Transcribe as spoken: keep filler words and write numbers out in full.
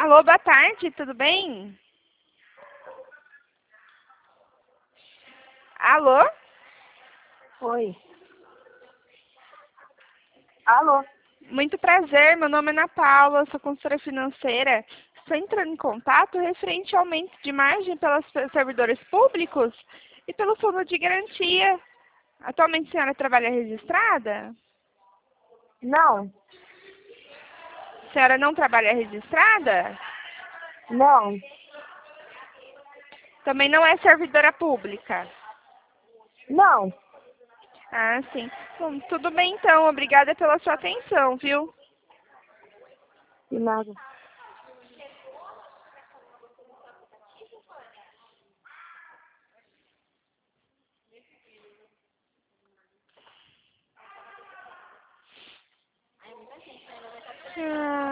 Alô, boa tarde, tudo bem? Alô? Oi. Alô? Muito prazer, meu nome é Ana Paula, sou consultora financeira. Estou entrando em contato referente ao aumento de margem pelos servidores públicos e pelo fundo de garantia. Atualmente a senhora trabalha registrada? Não, A senhora não trabalha registrada? não, Também não é servidora pública? não. Ah, sim. Bom, tudo bem então, obrigada pela sua atenção, viu? De nada. Ah.